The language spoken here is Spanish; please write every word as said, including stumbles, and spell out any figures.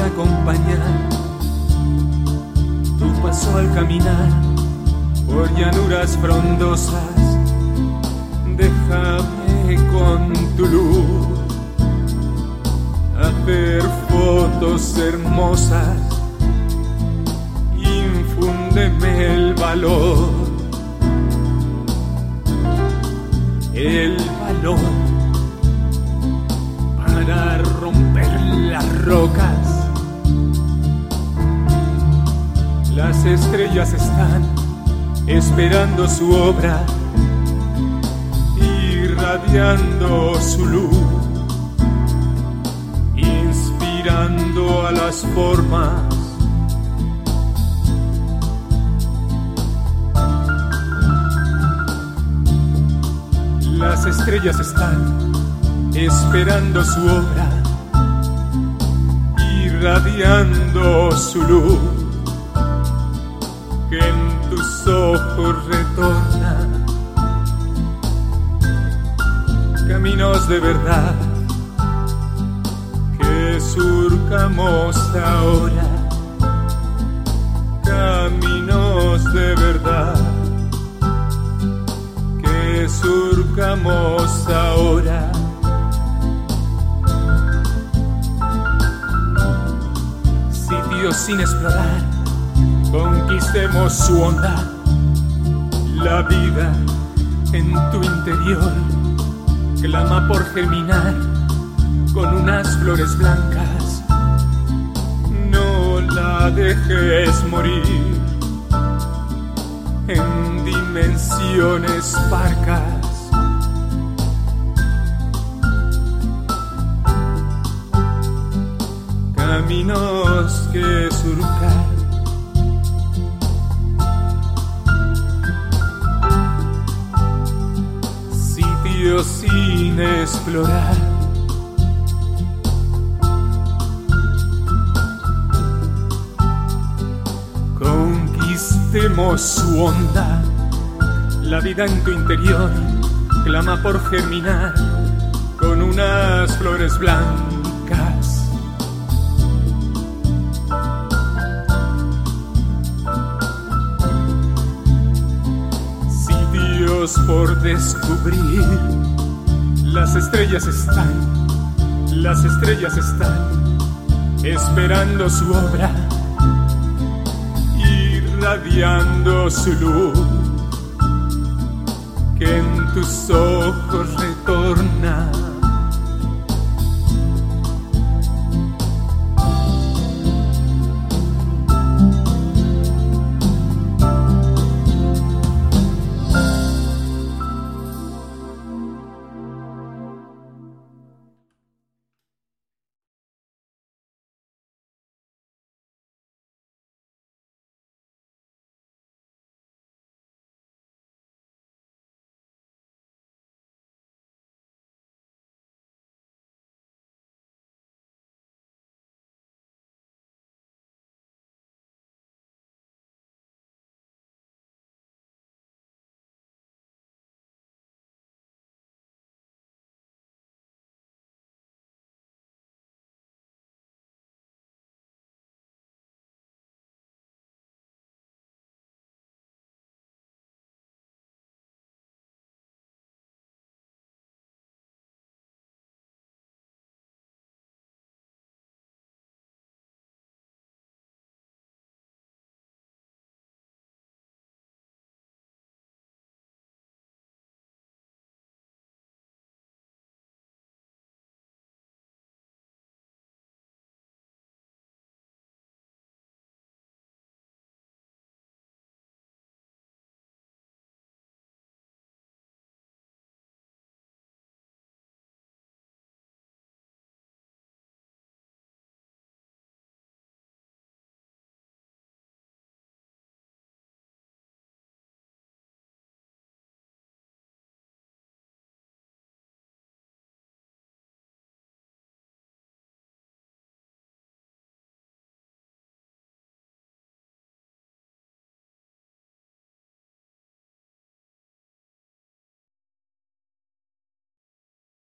acompañar tu paso al caminar por llanuras frondosas. Déjame con tu luz hacer fotos hermosas. Infúndeme el valor, el valor para romper las rocas. Las estrellas están esperando su obra, irradiando su luz, inspirando a las formas. Las estrellas están esperando su obra, irradiando su luz, que en tus ojos retorna. Caminos de verdad que surcamos ahora, caminos de verdad que surcamos ahora. Sitios sin explorar, conquistemos su onda. La vida en tu interior clama por germinar con unas flores blancas. No la dejes morir en dimensiones parcas. Caminos que surcar, sitios sin explorar. Conquistemos su onda. La vida en tu interior clama por germinar con unas flores blancas. Sitios por descubrir. Las estrellas están, las estrellas están esperando su obra, irradiando su luz, que en tus ojos retorna.